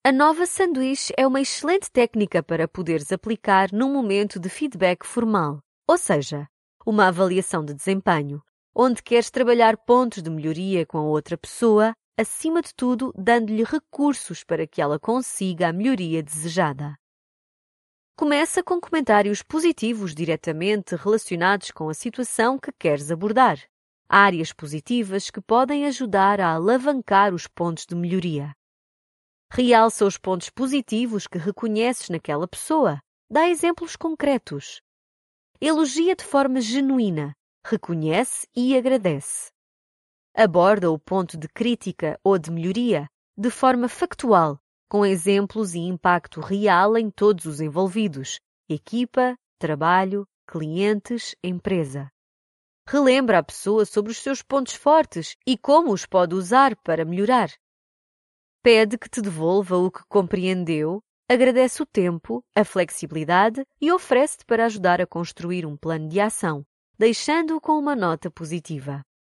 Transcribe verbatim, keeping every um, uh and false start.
A nova sanduíche é uma excelente técnica para poderes aplicar num momento de feedback formal, ou seja, uma avaliação de desempenho, onde queres trabalhar pontos de melhoria com a outra pessoa, acima de tudo, dando-lhe recursos para que ela consiga a melhoria desejada. Começa com comentários positivos diretamente relacionados com a situação que queres abordar. Áreas positivas que podem ajudar a alavancar os pontos de melhoria. Realça os pontos positivos que reconheces naquela pessoa. Dá exemplos concretos. Elogia de forma genuína. Reconhece e agradece. Aborda o ponto de crítica ou de melhoria de forma factual, com exemplos e impacto real em todos os envolvidos, equipa, trabalho, clientes, empresa. Relembra a pessoa sobre os seus pontos fortes e como os pode usar para melhorar. Pede que te devolva o que compreendeu, agradece o tempo, a flexibilidade e oferece-te para ajudar a construir um plano de ação, deixando-o com uma nota positiva.